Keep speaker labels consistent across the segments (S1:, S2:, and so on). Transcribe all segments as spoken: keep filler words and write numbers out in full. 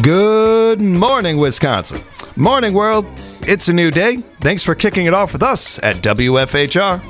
S1: Good morning, Wisconsin. Morning, world. It's a new day. Thanks for kicking it off with us at W F H R.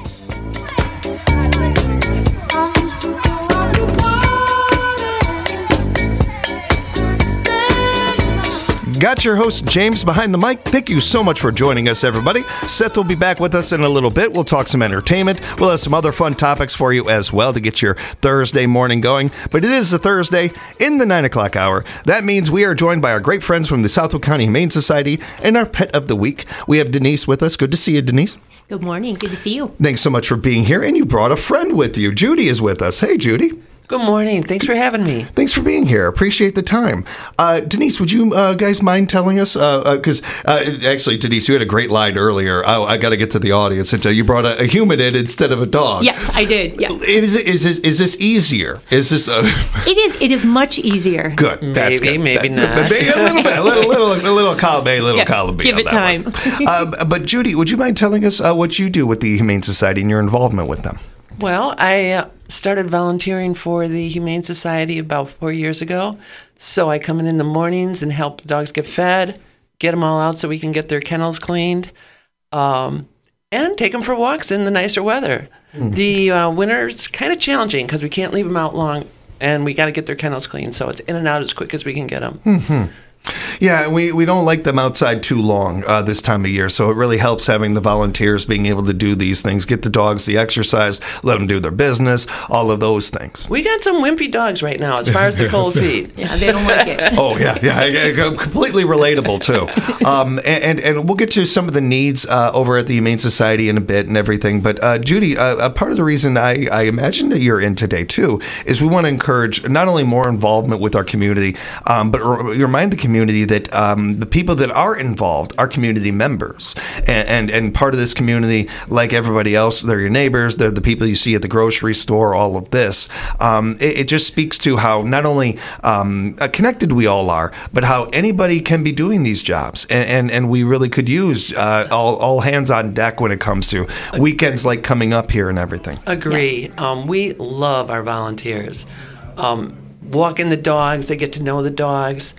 S1: Got your host, James, behind the mic. Thank you so much for joining us, everybody. Seth will be back with us in a little bit. We'll talk some entertainment. We'll have some other fun topics for you as well to get your Thursday morning going. But it is a Thursday in the nine o'clock hour. That means we are joined by our great friends from the Southwick County Humane Society and our pet of the week. We have Denise with us. Good to see you, Denise.
S2: Good morning. Good to see you.
S1: Thanks so much for being here. And you brought a friend with you. Judy is with us. Hey, Judy.
S3: Good morning. Thanks for having me.
S1: Thanks for being here. Appreciate the time. Uh, Denise, would you uh, guys mind telling us? Because uh, uh, uh, actually, Denise, you had a great line earlier. I, I got to get to the audience. Until you brought a, a human in instead of a dog.
S2: Yes, I did. Yeah.
S1: Is, is, this, is this easier? Is this? Uh,
S2: it is. It is much easier.
S1: Good. That's
S3: maybe,
S1: good.
S3: maybe
S1: that,
S3: not.
S1: Maybe a little bit. A little, little, a little column A, a little
S2: yeah,
S1: column B.
S2: Give it time.
S1: uh, but Judy, would you mind telling us uh, what you do with the Humane Society and your involvement with them?
S3: Well, I uh, started volunteering for the Humane Society about four years ago. So I come in in the mornings and help the dogs get fed, get them all out so we can get their kennels cleaned, um, and take them for walks in the nicer weather. Mm-hmm. The uh, winter's kind of challenging because we can't leave them out long, and we got to get their kennels cleaned. So it's in and out as quick as we can get them.
S1: Mm-hmm. Yeah, we, we don't like them outside too long uh, this time of year, so it really helps having the volunteers being able to do these things, get the dogs the exercise, let them do their business, all of those things.
S3: We got some wimpy dogs right now as far as the cold feet.
S2: Yeah, they don't like it.
S1: Oh, yeah, yeah, completely relatable, too. Um, and, and we'll get to some of the needs uh, over at the Humane Society in a bit and everything, but uh, Judy, uh, part of the reason I, I imagine that you're in today, too, is we want to encourage not only more involvement with our community, um, but re- remind the community that um, the people that are involved are community members. And, and and part of this community, like everybody else, they're your neighbors, they're the people you see at the grocery store, all of this. Um, it, it just speaks to how not only um, connected we all are, but how anybody can be doing these jobs. And, and, and we really could use uh, all, all hands on deck when it comes to Agree. weekends like coming up here and everything.
S3: Agree.
S2: Yes.
S3: Um, we love our volunteers. Um, walking the dogs, they get to know the dogs.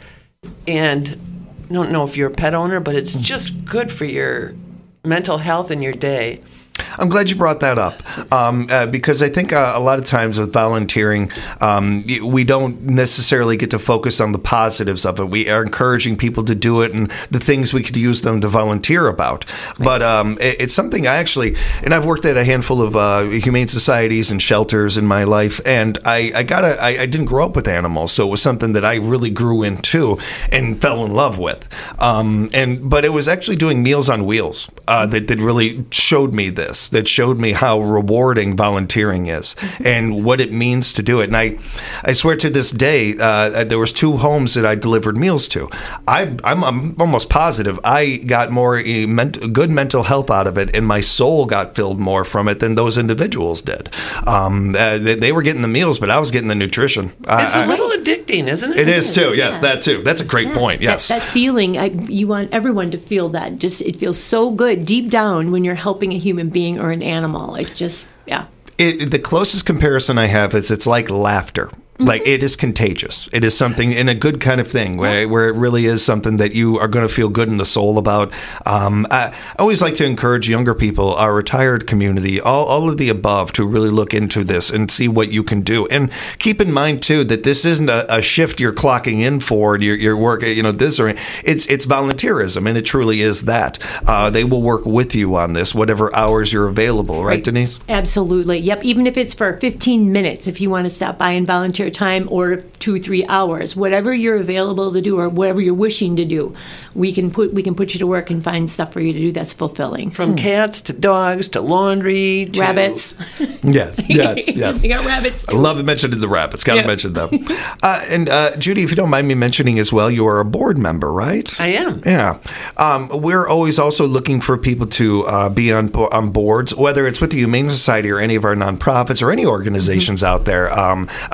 S3: And I don't know if you're a pet owner, but it's just good for your mental health and your day.
S1: I'm glad you brought that up um, uh, because I think uh, a lot of times with volunteering, um, we don't necessarily get to focus on the positives of it. We are encouraging people to do it and the things we could use them to volunteer about. Right. But um, it, it's something I actually, and I've worked at a handful of uh, humane societies and shelters in my life, and I, I gotta, I, I didn't grow up with animals, so it was something that I really grew into and fell in love with. Um, and but it was actually doing Meals on Wheels uh, that, that really showed me this. That showed me how rewarding volunteering is and what it means to do it. And I, I swear to this day, uh, there was two homes that I delivered meals to. I, I'm, I'm almost positive I got more uh, ment- good mental health out of it, and my soul got filled more from it than those individuals did. Um, uh, they, they were getting the meals, but I was getting the nutrition.
S3: It's
S1: I,
S3: a little I, addicting, isn't it?
S1: It is too. Yes,
S2: yeah.
S1: that too. That's a great
S2: yeah.
S1: point. Yes,
S2: that, that feeling. I, you want everyone to feel that. Just it feels so good deep down when you're helping a human being or an animal. It just, yeah.
S1: It, the closest comparison I have is it's like laughter. Like, it is contagious. It is something in a good kind of thing where, where it really is something that you are going to feel good in the soul about. Um, I always like to encourage younger people, our retired community, all, all of the above, to really look into this and see what you can do. And keep in mind, too, that this isn't a, a shift you're clocking in for, your, your work, you know, this or it's it's volunteerism, and it truly is that. Uh, they will work with you on this, whatever hours you're available. Right, right, Denise?
S2: Absolutely. Yep. Even if it's for fifteen minutes, if you want to stop by and volunteer time, or two, three hours, whatever you're available to do or whatever you're wishing to do, we can put we can put you to work and find stuff for you to do that's fulfilling.
S3: From hmm. cats to dogs to laundry to
S2: rabbits.
S1: Yes, yes, yes.
S2: We got rabbits too.
S1: I love mentioning the rabbits. Got to yeah. mention them. Uh, and uh, Judy, if you don't mind me mentioning as well, you are a board member, right?
S3: I am.
S1: Yeah. Um, we're always also looking for people to uh, be on on boards, whether it's with the Humane Society or any of our nonprofits or any organizations mm-hmm. out there. Um, again,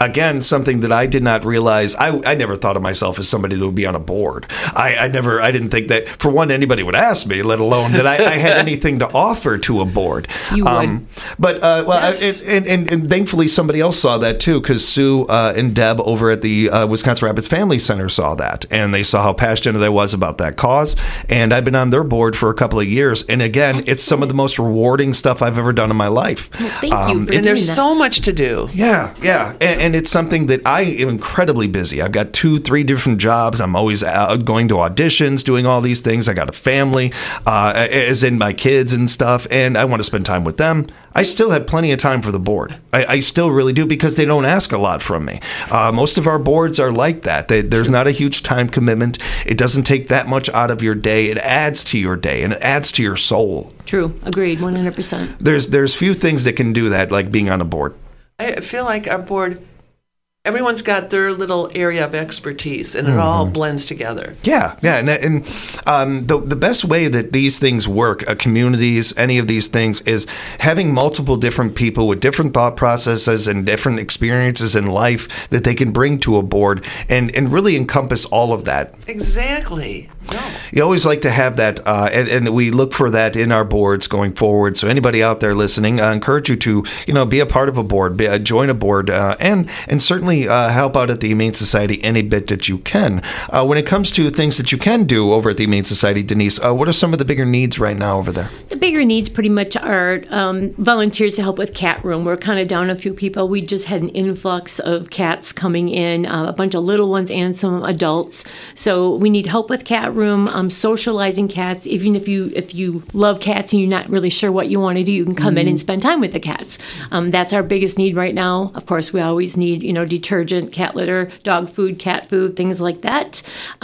S1: something that I did not realize. I, I never thought of myself as somebody that would be on a board. I, I never, I didn't think that, for one, anybody would ask me, let alone that I, I had anything to offer to a board.
S2: You
S1: um,
S2: would.
S1: But, uh, well,
S3: Yes.
S1: I, and, and, and thankfully somebody else saw that too, because Sue uh, and Deb over at the uh, Wisconsin Rapids Family Center saw that, and they saw how passionate I was about that cause. And I've been on their board for a couple of years. And again, it's some of the most rewarding stuff I've ever done in my life.
S2: Well, thank you for
S3: And
S2: doing
S3: there's
S2: that.
S3: so much to do.
S1: Yeah, yeah, and, and it's something that I am incredibly busy. I've got two, three different jobs. I'm always out going to auditions, doing all these things. I got a family, uh, as in my kids and stuff, and I want to spend time with them. I still have plenty of time for the board. I, I still really do, because they don't ask a lot from me. Uh, most of our boards are like that. They, there's not a huge time commitment. It doesn't take that much out of your day. It adds to your day, and it adds to your soul.
S2: True. Agreed. one hundred percent.
S1: There's there's few things that can do that, like being on a board.
S3: I feel like our board, everyone's got their little area of expertise, and it all blends together.
S1: Yeah, yeah, and, and um, the the best way that these things work, uh, communities, any of these things, is having multiple different people with different thought processes and different experiences in life that they can bring to a board, and, and really encompass all of that.
S3: Exactly. No.
S1: You always like to have that, uh, and, and we look for that in our boards going forward. So anybody out there listening, I encourage you to, you know, be a part of a board, be, uh, join a board, uh, and and certainly uh, help out at the Humane Society any bit that you can. Uh, when it comes to things that you can do over at the Humane Society, Denise, uh, what are some of the bigger needs right now over there?
S2: The bigger needs pretty much are um, volunteers to help with cat room. We're kind of down a few people. We just had an influx of cats coming in, uh, a bunch of little ones and some adults. So we need help with cat room, um, socializing cats. Even if you if you love cats and you're not really sure what you want to do, you can come mm. in and spend time with the cats. Um, that's our biggest need right now. Of course, we always need, you know, detergent, cat litter, dog food, cat food, things like that.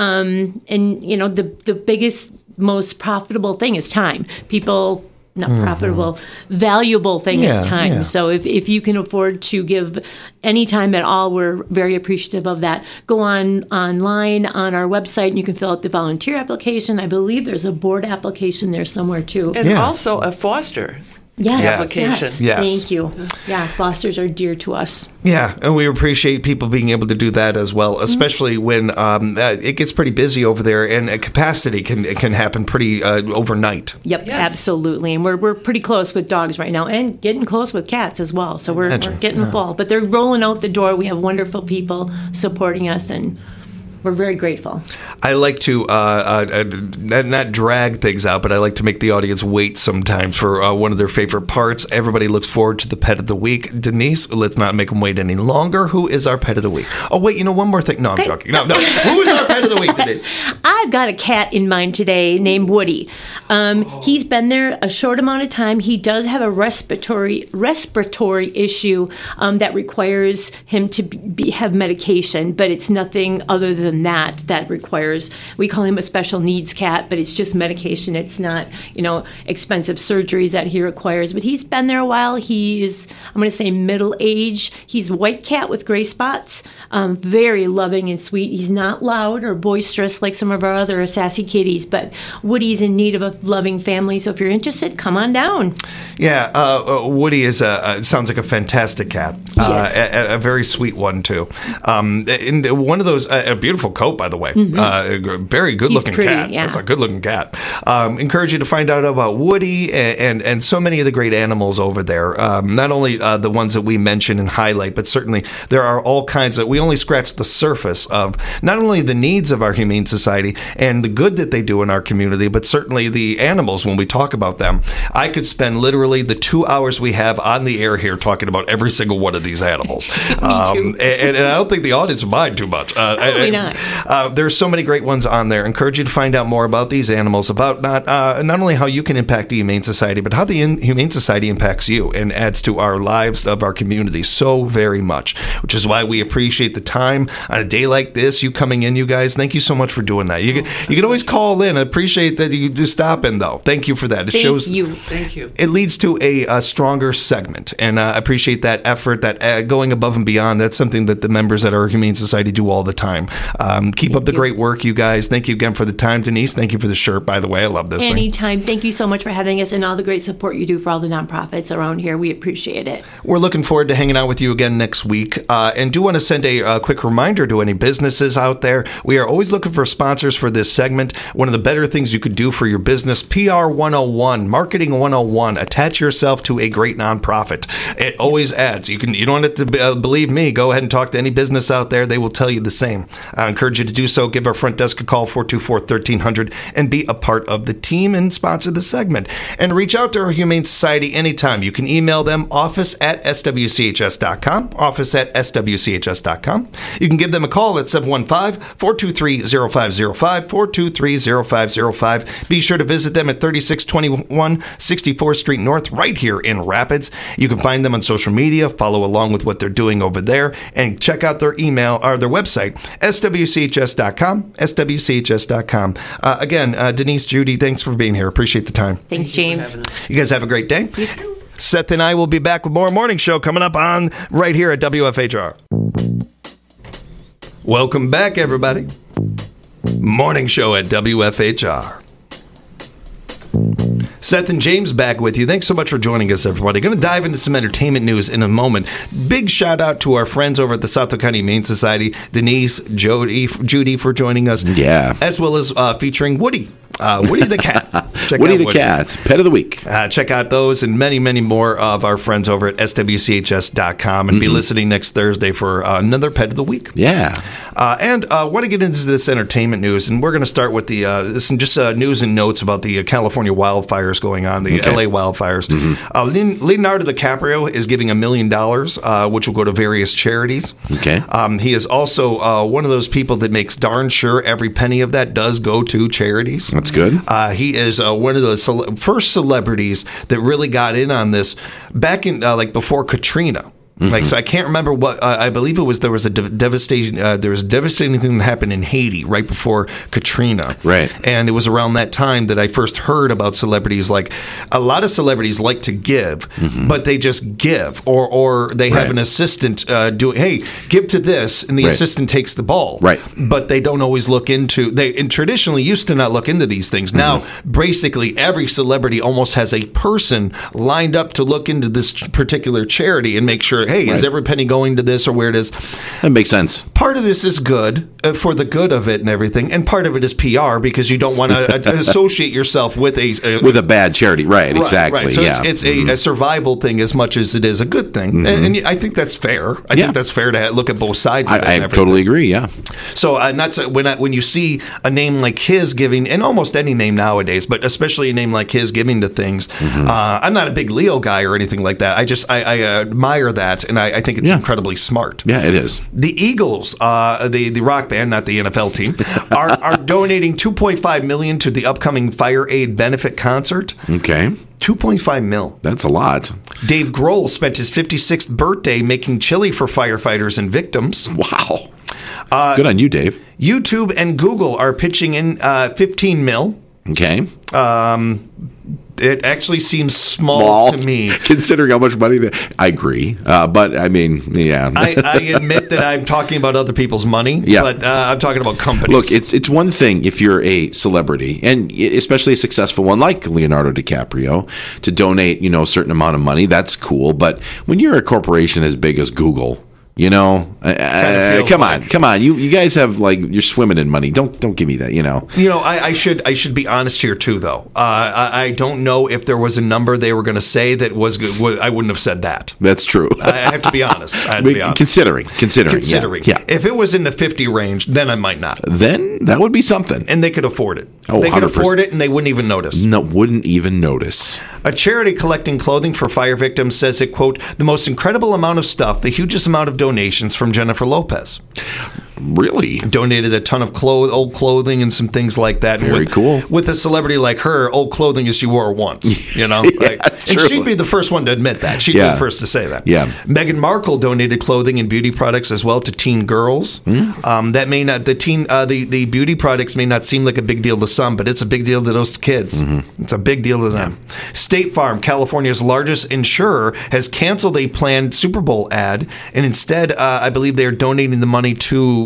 S2: Um, and, you know, the the biggest, most profitable thing is time. People... Not mm-hmm. profitable, valuable thing
S1: yeah,
S2: is time.
S1: Yeah.
S2: So if, if you can afford to give any time at all, we're very appreciative of that. Go on online on our website and you can fill out the volunteer application. I believe there's a board application there somewhere too.
S3: And
S1: yeah.
S3: also a foster
S2: yes,
S3: application.
S2: Yes,
S1: yes.
S2: Thank you. Yeah, fosters are dear to us.
S1: Yeah, and we appreciate people being able to do that as well, especially mm-hmm. when um, uh, it gets pretty busy over there, and uh, capacity can can happen pretty uh, overnight.
S2: Yep,
S3: yes.
S2: absolutely. And we're we're pretty close with dogs right now, and getting close with cats as well. So we're, we're getting
S1: yeah.
S2: full. But they're rolling out the door. We have wonderful people supporting us, and we're very grateful.
S1: I like to uh, uh, not, not drag things out, but I like to make the audience wait sometimes for uh, one of their favorite parts. Everybody looks forward to the Pet of the Week. Denise, let's not make them wait any longer. Who is our Pet of the Week? Oh, wait, you know, one more thing. No, I'm
S2: okay.
S1: joking. No, no. Who is our Pet of the Week, Denise?
S2: I've got a cat in mind today named Woody. Um, oh. He's been there a short amount of time. He does have a respiratory respiratory issue um, that requires him to be, have medication, but it's nothing other than that that requires, we call him a special needs cat, but it's just medication. It's not, you know, expensive surgeries that he requires. But he's been there a while. He is, I'm going to say, middle age. He's a white cat with gray spots. Um, very loving and sweet. He's not loud or boisterous like some of our other sassy kitties, but Woody's in need of a loving family. So if you're interested, come on down. Yeah,
S1: uh, Woody is a, uh, sounds like a fantastic cat. Uh, a, a very sweet one too. Um, and one of those, uh, a beautiful coat, by the way. Mm-hmm. Uh, very good
S2: He's
S1: looking
S2: pretty,
S1: cat.
S2: Yeah.
S1: That's a good looking cat. Um, encourage you to find out about Woody and, and, and so many of the great animals over there. Um, not only uh, the ones that we mention and highlight, but certainly there are all kinds of, we only scratch the surface of not only the needs of our Humane Society and the good that they do in our community, but certainly the animals when we talk about them. I could spend literally the two hours we have on the air here talking about every single one of these animals.
S2: Me
S1: um,
S2: too.
S1: and, and I don't think the audience would mind too much. Uh,
S2: Probably
S1: I,
S2: not.
S1: Uh, there's so many great ones on there. Encourage you to find out more about these animals, about not uh, not only how you can impact the Humane Society, but how the in- Humane Society impacts you and adds to our lives of our community so very much, which is why we appreciate the time on a day like this, you coming in, you guys. Thank you so much for doing that. You can, you can always call in. I appreciate that you just stop in, though. Thank you for that. It
S2: Thank
S1: shows
S2: you.
S3: Thank you.
S1: It leads to a, a stronger segment, and I uh, appreciate that effort, that uh, going above and beyond. That's something that the members at our Humane Society do all the time. Um, keep up the great work, you guys. Thank you again for the time, Denise. Thank you for the shirt, by the way. I love this thing.
S2: Anytime. Thank you so much for having us and all the great support you do for all the nonprofits around here. We appreciate it.
S1: We're looking forward to hanging out with you again next week. Uh, and do want to send a, a quick reminder to any businesses out there. We are always looking for sponsors for this segment. One of the better things you could do for your business, P R one oh one, Marketing one oh one. Attach yourself to a great nonprofit. It always adds. You can. You don't have to uh, believe me. Go ahead and talk to any business out there. They will tell you the same. I encourage you to do so. Give our front desk a call, four two four, one three zero zero, and be a part of the team and sponsor the segment. And reach out to our Humane Society anytime. You can email them, office at s w c h s dot com, office at s w c h s dot com. You can give them a call at seven one five, four two three, zero five zero five, four two three, zero five zero five. Be sure to visit them at thirty-six twenty-one sixty-fourth Street North, right here in Rapids. You can find them on social media, follow along with what they're doing over there, and check out their email or their website, s w c h s dot com, s w c h s dot com. Uh, again, uh, Denise, Judy, thanks for being here. Appreciate the time.
S2: Thanks, James.
S1: You guys have a great day. You too. Seth and I will be back with more Morning Show coming up on right here at W F H R. Welcome back, everybody. Morning Show at W F H R. Seth and James back with you. Thanks so much for joining us, everybody. Going to dive into some entertainment news in a moment. Big shout out to our friends over at the South County Humane Society, Denise, Jody, Judy for joining us.
S4: Yeah.
S1: As well as uh, featuring Woody. Uh, Woody the Cat.
S4: Check Woody the Woody. Cat, Pet of the Week.
S1: Uh, check out those and many, many more of our friends over at s w c h s dot com and mm-hmm. be listening next Thursday for uh, another Pet of the Week.
S4: Yeah.
S1: Uh, and I uh, want to get into this entertainment news, and we're going to start with the uh, some just uh, news and notes about the uh, California wildfires going on, the okay. L A wildfires. Mm-hmm. Uh, Leonardo DiCaprio is giving a million dollars, uh, which will go to various charities.
S4: Okay.
S1: Um, he is also uh, one of those people that makes darn sure every penny of that does go to charities.
S4: That's good.
S1: Uh, he is uh, one of the cele- first celebrities that really got in on this back in uh, like before Katrina. Mm-hmm. Like, so I can't remember what uh, I believe it was. There was a de- devastating. Uh, there was a devastating thing that happened in Haiti right before Katrina.
S4: Right,
S1: and it was around that time that I first heard about celebrities. Like, a lot of celebrities like to give, mm-hmm. but they just give, or or they have right. an assistant uh, doing. Hey, give to this, and the right. assistant takes the ball.
S4: Right,
S1: but they don't always look into. They and traditionally used to not look into these things. Mm-hmm. Now, basically, every celebrity almost has a person lined up to look into this particular charity and make sure. Hey, right. is every penny going to this or where it is?
S4: That makes sense.
S1: Part of this is good uh, for the good of it and everything, and part of it is P R because you don't want to uh, associate yourself with a, a
S4: with a bad charity, right?
S1: right
S4: exactly.
S1: Right. So
S4: yeah.
S1: it's, it's
S4: mm-hmm.
S1: a, a survival thing as much as it is a good thing, mm-hmm. and, and I think that's fair. I
S4: yeah.
S1: think that's fair to look at both sides. Of
S4: I,
S1: it
S4: I totally agree. Yeah.
S1: So uh, not to, when I, when you see a name like his giving, and almost any name nowadays, but especially a name like his giving to things, mm-hmm. uh, I'm not a big Leo guy or anything like that. I just I, I admire that, and I, I think it's yeah. incredibly smart.
S4: Yeah, it is.
S1: The Eagles, uh, the the rock band, not the N F L team, are, are donating two point five million dollars to the upcoming Fire Aid benefit concert.
S4: Okay.
S1: two point five mil.
S4: That's a lot.
S1: Dave Grohl spent his fifty-sixth birthday making chili for firefighters and victims.
S4: Wow. Uh, Good on you, Dave.
S1: YouTube and Google are pitching in uh, fifteen mil.
S4: Okay.
S1: Um, it actually seems small, small, to me.
S4: Considering how much money that I agree. Uh, but I mean, yeah.
S1: I, I admit that I'm talking about other people's money, yeah. but uh, I'm talking about companies.
S4: Look, it's it's one thing if you're a celebrity, and especially a successful one like Leonardo DiCaprio, to donate, you know, a certain amount of money. That's cool. But when you're a corporation as big as Google, you know, uh, come like. on, come on. You you guys have like you're swimming in money. Don't don't give me that. You know.
S1: You know, I, I should I should be honest here too, though. Uh, I, I don't know if there was a number they were going to say that was good. I wouldn't have said that.
S4: That's true.
S1: I have to be honest. I have to be honest.
S4: Considering, considering,
S1: considering.
S4: Yeah, yeah.
S1: If it was in the fifty range, then I might not.
S4: Then that would be something.
S1: And they could afford it.
S4: Oh,
S1: they could
S4: one hundred percent.
S1: afford it, and they wouldn't even notice.
S4: No, wouldn't even notice.
S1: A charity collecting clothing for fire victims says it, quote, the most incredible amount of stuff, the hugest amount of donations from Jennifer Lopez.
S4: Really?
S1: Donated a ton of clo- old clothing and some things like that.
S4: Very
S1: with,
S4: cool.
S1: With a celebrity like her, old clothing is she wore once, you know?
S4: yeah,
S1: like,
S4: that's
S1: and
S4: true.
S1: she'd be the first one to admit that. She'd
S4: yeah.
S1: be the first to say that.
S4: Yeah.
S1: Meghan Markle donated clothing and beauty products as well to teen girls. Mm. Um, that may not, the teen, uh, the, the beauty products may not seem like a big deal to some, but it's a big deal to those kids. Mm-hmm. It's a big deal to them. Yeah. State Farm, California's largest insurer, has canceled a planned Super Bowl ad, and instead, uh, I believe they're donating the money to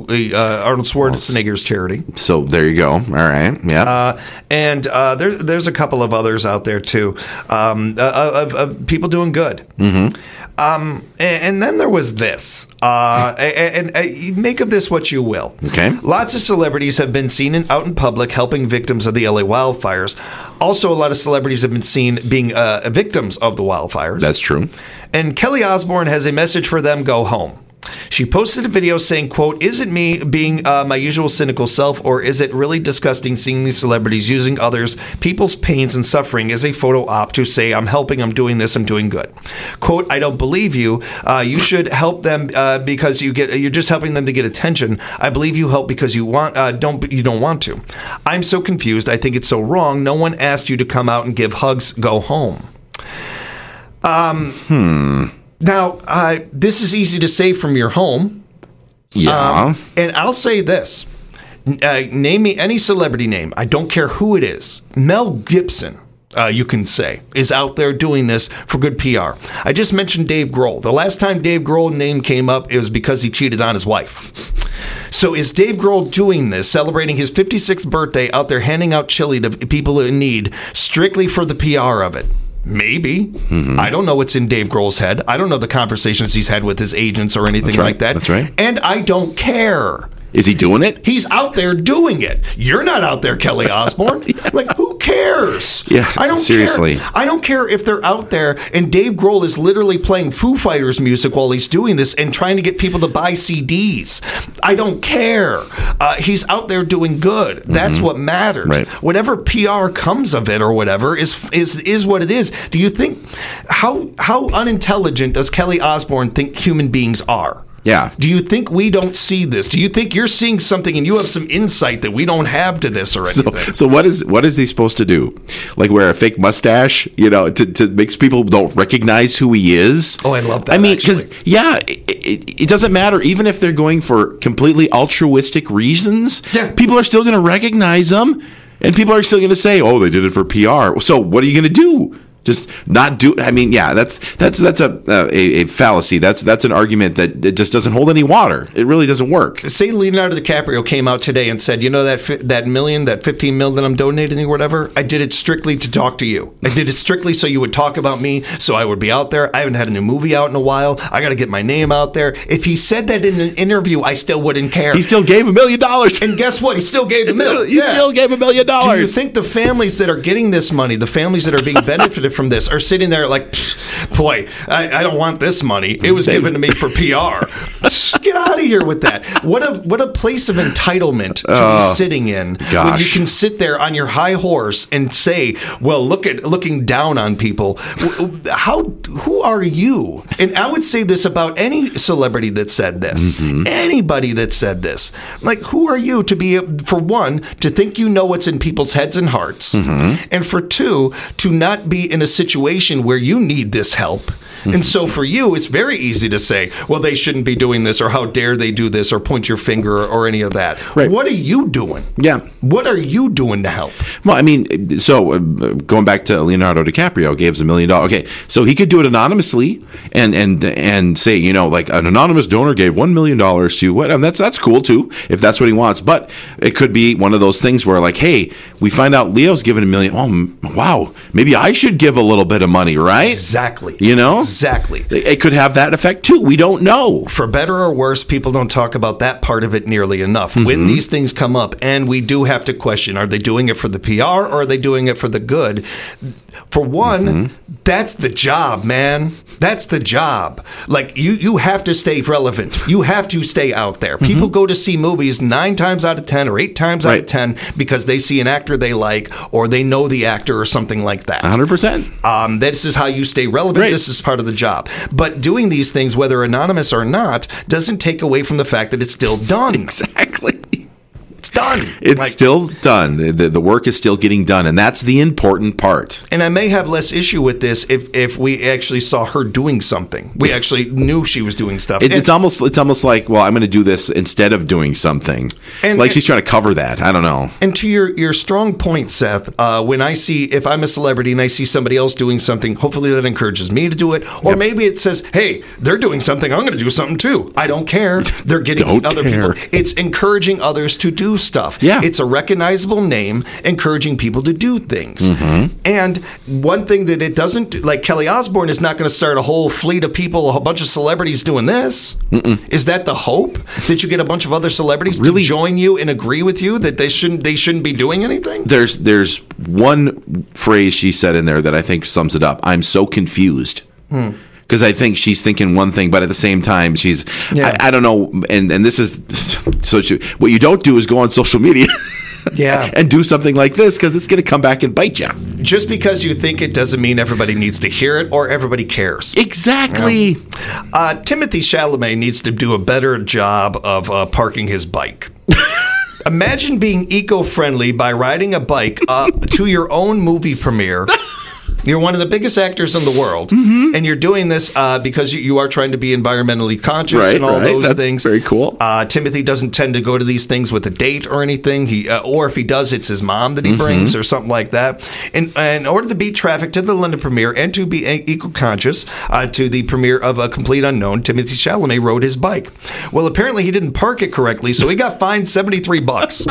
S1: Arnold uh, Arnold Schwarzenegger's charity.
S4: So there you go. All right. Yeah.
S1: Uh, and uh, there's there's a couple of others out there too, um, uh, of, of people doing good. Mm-hmm. Um, and, and then there was this. Uh, and, and, and make of this what you will.
S4: Okay.
S1: Lots of celebrities have been seen in, out in public helping victims of the L A wildfires. Also, a lot of celebrities have been seen being uh, victims of the wildfires.
S4: That's true.
S1: And Kelly Osbourne has a message for them: go home. She posted a video saying, quote, "Is it me being uh, my usual cynical self, or is it really disgusting seeing these celebrities using others, people's pains and suffering as a photo op to say, I'm helping, I'm doing this, I'm doing good. Quote, I don't believe you. Uh, you should help them uh, because you get, you're just helping them to get attention. I believe you help because you want, uh, don't, you don't want to. I'm so confused. I think it's so wrong. No one asked you to come out and give hugs. Go home." Um,
S4: Hmm.
S1: Now, uh, this is easy to say from your home.
S4: Yeah.
S1: Um, and I'll say this. Uh, name me any celebrity name. I don't care who it is. Mel Gibson, uh, you can say, is out there doing this for good P R. I just mentioned Dave Grohl. The last time Dave Grohl's name came up, it was because he cheated on his wife. So is Dave Grohl doing this, celebrating his fifty-sixth birthday, out there handing out chili to people in need, strictly for the P R of it? Maybe. Mm-hmm. I don't know what's in Dave Grohl's head. I don't know the conversations he's had with his agents or anything
S4: That's right.
S1: like that.
S4: That's right.
S1: And I don't care.
S4: Is he doing it?
S1: He's out there doing it. You're not out there, Kelly Osbourne. yeah. Like, who cares?
S4: Yeah,
S1: I don't
S4: seriously.
S1: care. I don't care if they're out there and Dave Grohl is literally playing Foo Fighters music while he's doing this and trying to get people to buy C Ds. I don't care. Uh, he's out there doing good. That's mm-hmm. what matters.
S4: Right.
S1: Whatever P R comes of it or whatever is is is what it is. Do you think how how unintelligent does Kelly Osbourne think human beings are?
S4: Yeah.
S1: Do you think we don't see this? Do you think you're seeing something and you have some insight that we don't have to this or anything?
S4: So, so what is what is he supposed to do? Like wear a fake mustache, you know, to, to make people don't recognize who he is?
S1: Oh, I love that.
S4: I mean, because yeah, it, it, it doesn't matter even if they're going for completely altruistic reasons.
S1: Yeah. People
S4: are still going to recognize them, and people are still going to say, "Oh, they did it for P R." So what are you going to do? Just not do. I mean, yeah, that's that's that's a, a a fallacy. That's that's an argument that it just doesn't hold any water. It really doesn't work.
S1: Say Leonardo DiCaprio came out today and said, "You know that fi- that million, that fifteen mil that I'm donating or whatever. I did it strictly to talk to you. I did it strictly so you would talk about me, so I would be out there. I haven't had a new movie out in a while. I got to get my name out there." If he said that in an interview, I still wouldn't care.
S4: He still gave a million dollars,
S1: and guess what? He still gave a million.
S4: He yeah. still gave a million dollars.
S1: Do you think the families that are getting this money, the families that are being benefited from this, are sitting there like, boy, I, I don't want this money. It was given to me for P R. Get out of here with that. What a what a place of entitlement to uh, be sitting in
S4: gosh.
S1: when you can sit there on your high horse and say, well, look at looking down on people. How who are you? And I would say this about any celebrity that said this. Mm-hmm. Anybody that said this. Like, who are you to be, for one, to think you know what's in people's heads and hearts, mm-hmm. and for two, to not be in a situation where you need this help. Mm-hmm. And so for you, it's very easy to say, well, they shouldn't be doing this, or how dare they do this, or point your finger, or, or any of that.
S4: Right.
S1: What are you doing?
S4: Yeah.
S1: What are you doing to help?
S4: Well, I mean, so uh, going back to Leonardo DiCaprio, gave us a million dollars. Okay, so he could do it anonymously and and and say, you know, like an anonymous donor gave one million dollars to what? And that's that's cool too, if that's what he wants. But it could be one of those things where, like, hey, we find out Leo's given a million. Oh, wow, maybe I should give a little bit of money, right?
S1: Exactly.
S4: You know,
S1: exactly.
S4: It could have that effect too. We don't know.
S1: For better or worse, people don't talk about that part of it nearly enough. Mm-hmm. When these things come up, and we do have to question: are they doing it for the P R, or are they doing it for the good? For one, mm-hmm. that's the job, man. That's the job. Like, you, you have to stay relevant. You have to stay out there. Mm-hmm. People go to see movies nine times out of ten or eight times
S4: right.
S1: out of ten because they see an actor they like, or they know the actor, or something like that.
S4: one hundred percent.
S1: Um, this is how you stay relevant. Right. This is part of the job. But doing these things, whether anonymous or not, doesn't take away from the fact that it's still done.
S4: Exactly.
S1: done.
S4: It's
S1: Like,
S4: still done. The, the work is still getting done, and that's the important part.
S1: and I may have less issue with this if, if we actually saw her doing something. We actually knew she was doing stuff.
S4: It,
S1: And-
S4: it's almost it's almost like, well, I'm going to do this instead of doing something.
S1: And-
S4: like
S1: and-
S4: she's trying to cover that. I don't know.
S1: And to your, your strong point, Seth, uh, when I see, if I'm a celebrity and I see somebody else doing something, hopefully that encourages me to do it. Or
S4: Yep.
S1: maybe it says, hey, they're doing something, I'm going to do something too. I don't care. They're getting
S4: Don't
S1: other
S4: care.
S1: people. It's encouraging others to do stuff.
S4: Yeah.
S1: It's a recognizable name, encouraging people to do things.
S4: Mm-hmm.
S1: And one thing that it doesn't do, like Kelly Osbourne is not going to start a whole fleet of people, a whole bunch of celebrities doing this. Mm-mm. Is that the hope? That you get a bunch of other celebrities
S4: Really?
S1: to join you and agree with you that they shouldn't they shouldn't be doing anything?
S4: There's there's one phrase she said in there that I think sums it up. I'm so confused. Because I think she's thinking one thing, but at the same time, she's
S1: Yeah.
S4: I, I don't know. And and this is so she, what you don't do is go on social media.
S1: Yeah.
S4: and do something like this because it's going to come back and bite you.
S1: Just because you think it doesn't mean everybody needs to hear it or everybody cares.
S4: Exactly.
S1: Uh, Timothy Chalamet needs to do a better job of uh, parking his bike. Imagine being eco-friendly by riding a bike uh, to your own movie premiere. You're one of the biggest actors in the world,
S4: Mm-hmm.
S1: and you're doing this uh, because you, you are trying to be environmentally conscious
S4: Right,
S1: and all
S4: right.
S1: those
S4: That's
S1: things.
S4: very cool.
S1: Uh, Timothy doesn't tend to go to these things with a date or anything. He, uh, or if he does, it's his mom that he
S4: Mm-hmm.
S1: brings or something like that. And, and in order to beat traffic to the London premiere and to be e- eco-conscious uh, to the premiere of A Complete Unknown, Timothy Chalamet rode his bike. Well, apparently he didn't park it correctly, so he got fined seventy-three bucks.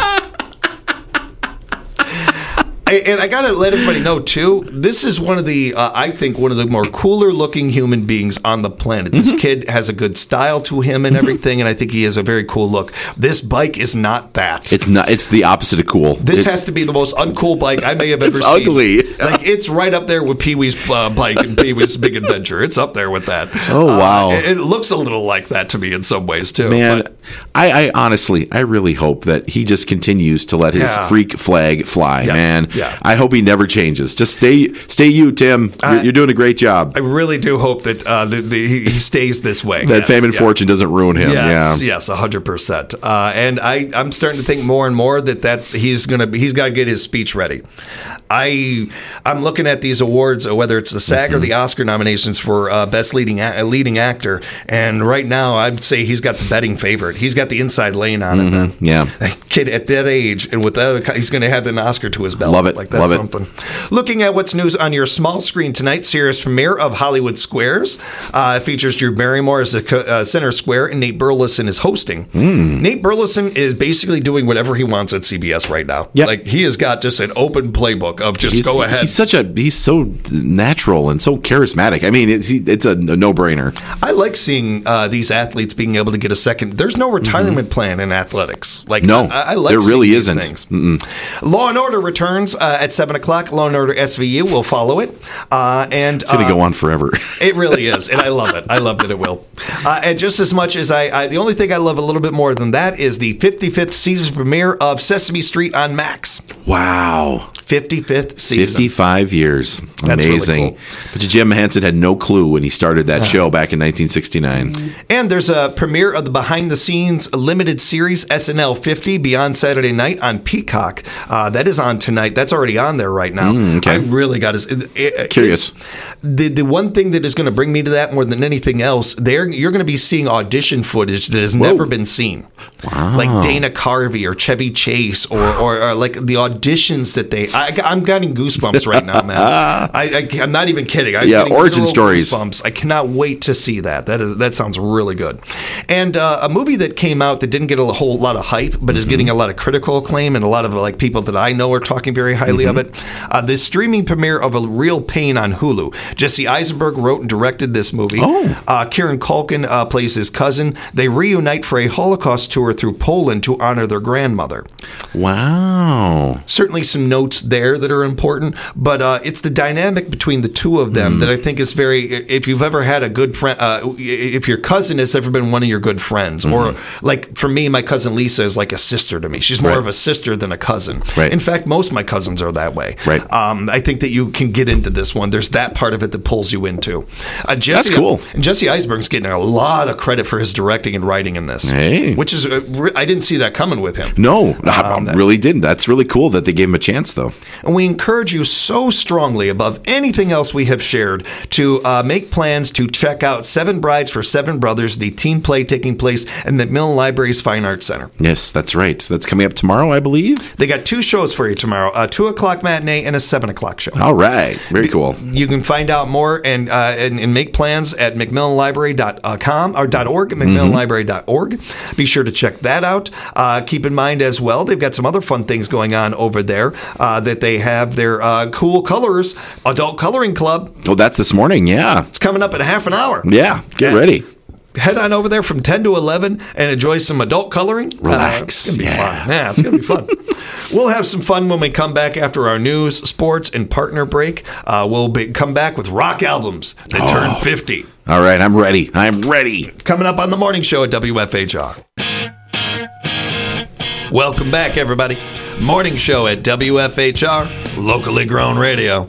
S1: And I gotta let everybody know too. This is one of the, uh, I think, one of the more cooler looking human beings on the planet. This
S4: Mm-hmm.
S1: kid has a good style to him and everything, and I think he has a very cool look. This bike is not that.
S4: It's not. It's the opposite of cool.
S1: This
S4: It-
S1: has to be the most uncool bike I may have ever
S4: It's
S1: seen.
S4: ugly.
S1: Like it's right up there with Pee Wee's uh, bike and Pee Wee's Big Adventure. It's up there with that.
S4: Oh,
S1: Uh,
S4: wow.
S1: it, it looks a little like that to me in some ways too.
S4: Man,
S1: but-
S4: I, I honestly, I really hope that he just continues to let his
S1: Yeah.
S4: freak flag fly,
S1: Yes.
S4: man.
S1: Yeah.
S4: I hope he never changes. Just stay, stay you, Tim. You're,
S1: Uh,
S4: you're doing a great job.
S1: I really do hope that uh, the, the, he he stays this way.
S4: that
S1: Yes,
S4: fame and
S1: yeah.
S4: fortune doesn't ruin him.
S1: Yes,
S4: yeah.
S1: yes, a hundred percent. Uh, and I, I'm starting to think more and more that that's he's gonna be, he's got to get his speech ready. I, I'm looking at these awards, uh, whether it's the SAG
S4: Mm-hmm.
S1: or the Oscar nominations for uh, best leading a- leading actor, and right now I'd say he's got the betting favorite. He's got the inside lane on it. Man.
S4: Yeah.
S1: That kid at that age, and with that, he's going to have an Oscar to his belt.
S4: Love it,
S1: Like that's
S4: love it.
S1: something. Looking at what's news on your small screen tonight, series premiere of Hollywood Squares uh, features Drew Barrymore as the co- uh, center square, and Nate Burleson is hosting.
S4: Hmm.
S1: Nate Burleson is basically doing whatever he wants at C B S right now.
S4: Yep.
S1: Like he has got just an open playbook of just
S4: He's,
S1: go ahead.
S4: he's such a he's so natural and so charismatic. I mean, it's he, it's a no brainer.
S1: I like seeing uh, these athletes being able to get a second. There's no retirement plan in athletics. Like
S4: Mm-hmm. No,
S1: I, I like
S4: there
S1: seeing
S4: really
S1: these
S4: isn't.
S1: things. Law and Order returns uh, at seven o'clock. Law and Order S V U will follow it, uh, and
S4: It's going to
S1: uh,
S4: go on forever.
S1: It really is, and I love it. I love that it will. Uh, and just as much as I, I, the only thing I love a little bit more than that is the fifty-fifth season premiere of Sesame Street on Max.
S4: Wow.
S1: fifty-fifth season.
S4: fifty-five years.
S1: That's really
S4: Amazing.
S1: cool.
S4: But Jim Henson had no clue when he started that show back in nineteen sixty-nine.
S1: And there's a premiere of the behind-the-scenes limited series S N L fifty Beyond Saturday Night on Peacock. Uh, that is on tonight. That's already on there right now.
S4: Mm, okay.
S1: I really got to...
S4: Curious.
S1: The the one thing that is going to bring me to that more than anything else, there you're going to be seeing audition footage that has never been seen.
S4: Wow.
S1: Like Dana Carvey or Chevy Chase or, or, or like the auditions that they... I, I'm getting goosebumps right now, man. I, I, I'm not even kidding. I'm
S4: Yeah,
S1: getting
S4: origin
S1: literal
S4: stories.
S1: goosebumps. I cannot wait to see that. That is that sounds really good. And uh, a movie that came out that didn't get a whole lot of hype, but is getting a lot of critical acclaim, and a lot of like people that I know are talking very highly of it. Uh, the streaming premiere of A Real Pain on Hulu. Jesse Eisenberg wrote and directed this movie.
S4: Oh.
S1: Uh, Kieran Culkin uh, plays his cousin. They reunite for a Holocaust tour through Poland to honor their grandmother.
S4: Wow.
S1: Certainly some notes there that are important, but uh, it's the dynamic between the two of them mm. that I think is very. If you've ever had a good friend, uh, if your cousin has ever been one of your good friends, mm-hmm. or like for me, my cousin Lisa is like a sister to me. She's more right. of a sister than a cousin.
S4: Right.
S1: In fact, most of my cousins are that way.
S4: Right.
S1: Um, I think that you can get into this one. There's that part of it that pulls you into. Uh, Jesse,
S4: That's cool.
S1: And Jesse Eisenberg's getting a lot of credit for his directing and writing in this.
S4: Hey.
S1: Which is, uh, re- I didn't see that coming with him.
S4: No, I
S1: Um,
S4: really didn't. That's really cool that they gave him a chance, though.
S1: And we encourage you so strongly, above anything else we have shared, to uh, make plans to check out Seven Brides for Seven Brothers, the teen play taking place in the Macmillan Library's Fine Arts Center.
S4: Yes, that's right. That's coming up tomorrow, I believe.
S1: They got two shows for you tomorrow, a two o'clock matinee and a seven o'clock show.
S4: All right. Very cool.
S1: You can find out more and uh, and, and make plans at macmillan library dot com or .org, macmillan library dot org. Be sure to check that out. Uh, keep in mind as well, they've got some other fun things going on over there uh, that they have their uh, Cool Colors Adult Coloring Club.
S4: Oh, that's this morning, yeah.
S1: It's coming up in half an hour.
S4: Yeah, get
S1: Yeah.
S4: ready.
S1: Head on over there from ten to eleven and enjoy some adult coloring.
S4: Relax.
S1: Uh, it's going to be
S4: Yeah.
S1: fun. Yeah, it's going to be fun. We'll have some fun when we come back after our news, sports, and partner break. Uh, we'll be, come back with rock albums that
S4: Oh.
S1: turn fifty.
S4: All right, I'm ready. I'm ready.
S1: Coming up on the morning show at W F H R. Welcome back, everybody. Morning show at W F H R, locally grown radio.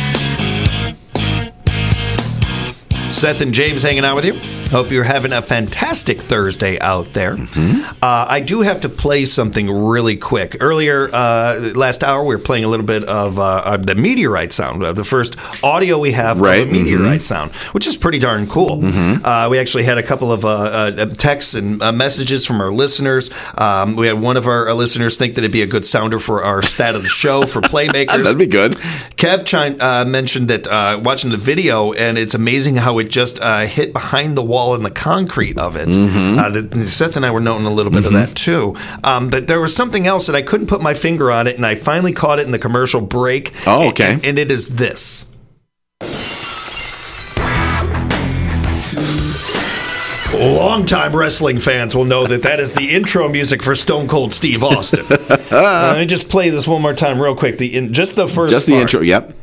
S1: Seth and James hanging out with you. Hope you're having a fantastic Thursday out there. Mm-hmm. Uh, I do have to play something really quick. Earlier, uh, last hour, we were playing a little bit of uh, the meteorite sound, uh, the first audio we have
S4: right.
S1: of a meteorite
S4: mm-hmm.
S1: sound, which is pretty darn cool. Mm-hmm. Uh, we actually had a couple of uh, uh, texts and uh, messages from our listeners. Um, we had one of our, our listeners think that it'd be a good sounder for our stat of the show for playmakers.
S4: That'd be good.
S1: Kev Chine, uh, mentioned that uh, watching the video, and it's amazing how it just uh, hit behind the wall and the concrete of it. Mm-hmm. Uh, the, Seth and I were noting a little bit mm-hmm. of that too. Um, but there was something else that I couldn't put my finger on it, and I finally caught it in the commercial break.
S4: Oh, okay.
S1: And, and it is this. Longtime wrestling fans will know that that is the intro music for Stone Cold Steve Austin. uh, let me just play this one more time real quick. The in, Just the first
S4: Just the
S1: part.
S4: intro, yep.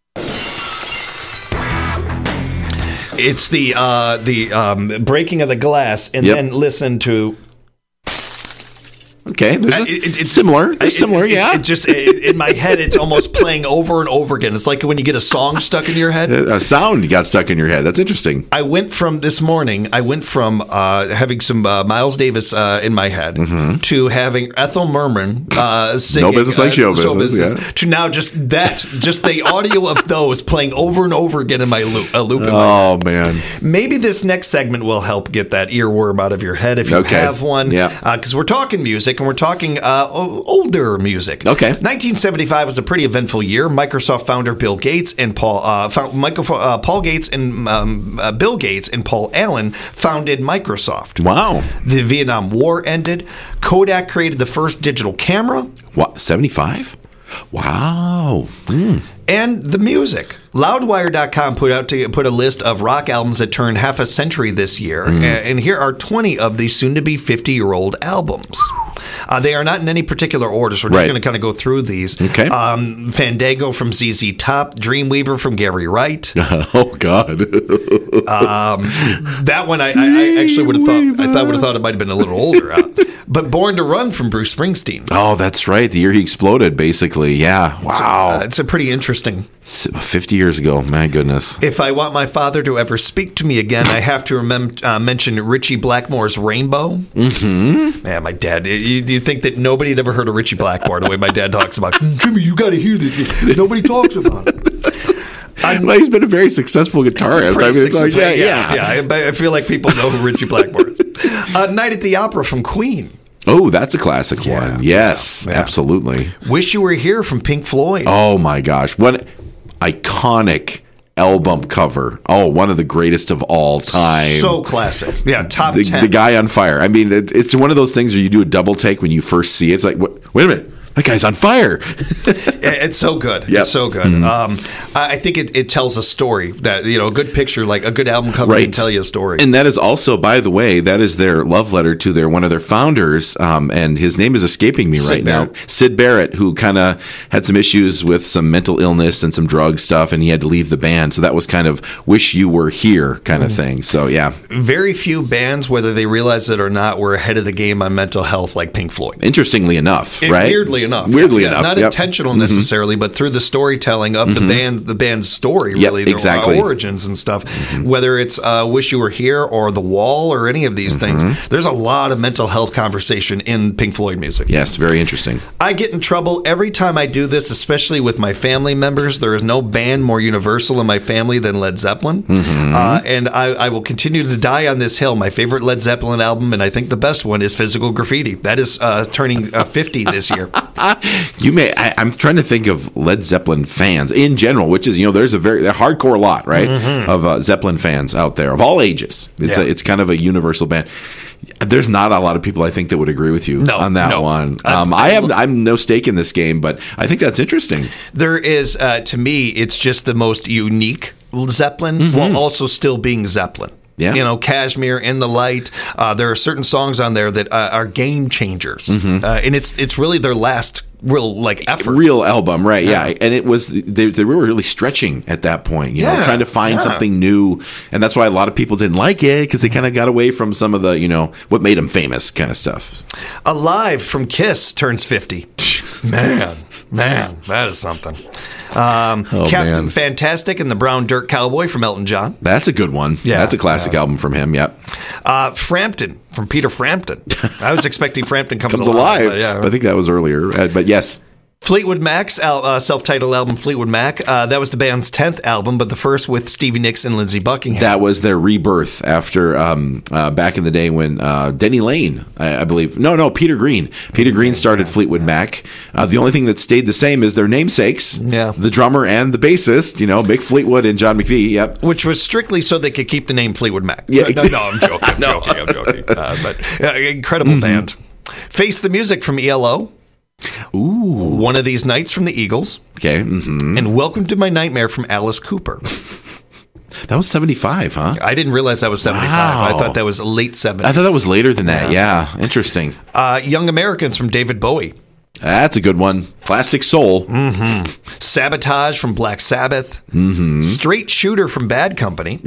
S1: It's the uh, the um, breaking of the glass, and
S4: Yep.
S1: then listen to.
S4: Okay, there's a,
S1: Uh, it- it's
S4: similar. There's
S1: it-
S4: similar,
S1: it,
S4: yeah.
S1: It, it just it, in my head, it's almost playing over and over again. It's like when you get a song stuck in your head.
S4: A sound got stuck in your head. That's interesting.
S1: I went from this morning. I went from uh, having some uh, Miles Davis uh, in my head mm-hmm. to having Ethel Merman uh, singing
S4: No Business Like
S1: uh,
S4: Show Business, yeah.
S1: to now just that, just the audio of those playing over and over again in my loop. A loop in my
S4: Oh, man.
S1: Maybe this next segment will help get that earworm out of your head if you
S4: Okay.
S1: have one.
S4: Yeah.
S1: Because uh, we're talking music, and we're talking uh, o- older music.
S4: Okay.
S1: nineteen seventy-five was a pretty eventful year. Microsoft founder Bill Gates and Paul uh, found, Michael, uh, Paul Gates and um, uh, Bill Gates and Paul Allen founded Microsoft.
S4: Wow.
S1: The Vietnam War ended. Kodak created the first digital camera.
S4: What, seventy-five? Wow. Mm.
S1: And the music. Loudwire dot com put out to put a list of rock albums that turned half a century this year, mm. and here are twenty of the soon-to-be fifty-year-old albums. Uh, they are not in any particular order, so we're just
S4: Right.
S1: going to kind of go through these.
S4: Okay.
S1: Um, Fandango from Z Z Top, Dreamweaver from Gary Wright.
S4: Oh, God.
S1: Um, that one I, I, I actually would have thought I thought would have thought it might have been a little older. Uh, but Born to Run from Bruce Springsteen.
S4: Oh, that's right. The year he exploded, basically. Yeah. Wow.
S1: Uh, it's a pretty interesting.
S4: fifty years ago. My goodness.
S1: If I want my father to ever speak to me again, I have to remem- uh, mention Richie Blackmore's Rainbow. Mm-hmm. Yeah, my dad. You, you think that nobody had ever heard of Richie Blackmore the way my dad talks about it? Jimmy, you got to hear this. Nobody talks about it. I'm,
S4: well, he's been a very successful guitarist. I mean, it's like, yeah, yeah.
S1: Yeah, I, I feel like people know who Richie Blackmore is. Uh, Night at the Opera from Queen.
S4: Oh, that's a classic
S1: Yeah,
S4: one. Yes,
S1: yeah, yeah.
S4: absolutely.
S1: Wish You Were Here from Pink Floyd.
S4: Oh, my gosh. What iconic album cover. Oh, one of the greatest of all time.
S1: So classic. Yeah, top
S4: the,
S1: ten.
S4: the guy on fire. I mean, it, it's one of those things where you do a double take when you first see it. It's like, wait, wait a minute. That guy's on fire.
S1: It's so good.
S4: Yep.
S1: It's so good. Mm-hmm. Um, I think it, it tells a story that, you know, a good picture, like a good album cover
S4: right.
S1: can tell you a story.
S4: And that is also, by the way, that is their love letter to their one of their founders, um, and his name is escaping me
S1: Sid
S4: right
S1: Barrett.
S4: now. Sid Barrett, who kind of had some issues with some mental illness and some drug stuff, and he had to leave the band. So that was kind of wish you were here kind of thing. So, yeah.
S1: Very few bands, whether they realize it or not, were ahead of the game on mental health like Pink Floyd.
S4: Interestingly enough,
S1: It-
S4: right?
S1: Weirdly enough.
S4: Weirdly
S1: Yeah,
S4: enough.
S1: Not
S4: Yep.
S1: intentional necessarily, but through the storytelling of the band, the band's story,
S4: Yep,
S1: really, their
S4: exactly.
S1: origins and stuff. Whether it's uh, Wish You Were Here or The Wall or any of these things, there's a lot of mental health conversation in Pink Floyd music.
S4: Yes, very interesting.
S1: I get in trouble every time I do this, especially with my family members. There is no band more universal in my family than Led Zeppelin. Uh, and I, I will continue to die on this hill. My favorite Led Zeppelin album, and I think the best one, is Physical Graffiti. That is uh, turning uh, fifty this year.
S4: You may. I, I'm trying to think of Led Zeppelin fans in general, which is, you know, there's a very a hardcore lot, right, of uh, Zeppelin fans out there of all ages. It's
S1: Yeah.
S4: a, it's kind of a universal band. There's not a lot of people I think that would agree with you
S1: No,
S4: on that
S1: no.
S4: one.
S1: I-
S4: Um, I have I'm no stake in this game, but I think that's interesting.
S1: There is, uh, to me, it's just the most unique Zeppelin while also still being Zeppelin.
S4: Yeah.
S1: You know, Kashmir, In the Light. Uh, there are certain songs on there that uh, are game changers. Uh, and it's it's really their last real, like, effort.
S4: Real album, right? Yeah, and it was they, they were really stretching at that point, you know,
S1: Yeah,
S4: trying to find
S1: yeah.
S4: something new, and that's why a lot of people didn't like it because they kind of got away from some of the, you know, what made them famous kind of stuff.
S1: Alive from Kiss turns fifty. Man, man, that is something. Um,
S4: Oh,
S1: Captain
S4: man.
S1: Fantastic and the Brown Dirt Cowboy from Elton John.
S4: That's a good one.
S1: Yeah,
S4: that's a classic album from him. Yep,
S1: Uh, Frampton from Peter Frampton. I was expecting Frampton Comes,
S4: comes
S1: Alive.
S4: alive.
S1: but yeah.
S4: I think that was earlier, uh, but yes.
S1: Fleetwood Mac's al- uh, self-titled album, Fleetwood Mac. Uh, that was the band's tenth album, but the first with Stevie Nicks and Lindsey Buckingham.
S4: That was their rebirth after um, uh, back in the day when uh, Denny Lane, I, I believe. No, no, Peter Green. Peter Green started Fleetwood Mac. Uh, the only thing that stayed the same is their namesakes.
S1: Yeah.
S4: The drummer and the bassist, you know, Mick Fleetwood and John McVie. Yep.
S1: Which was strictly so they could keep the name Fleetwood Mac.
S4: Yeah.
S1: No, no, I'm joking. I'm joking. I'm joking. Uh, but uh, incredible band. Face the Music from E L O.
S4: Ooh.
S1: One of These Nights from the Eagles.
S4: Okay. hmm
S1: And Welcome to My Nightmare from Alice Cooper.
S4: That was seventy-five, huh?
S1: I didn't realize that was seventy-five.
S4: Wow.
S1: I thought that was late seventies.
S4: I thought that was later than that. Yeah. Interesting.
S1: Uh, Young Americans from David Bowie.
S4: That's a good one. Plastic Soul.
S1: Sabotage from Black Sabbath. Mm-hmm. Straight Shooter from Bad Company.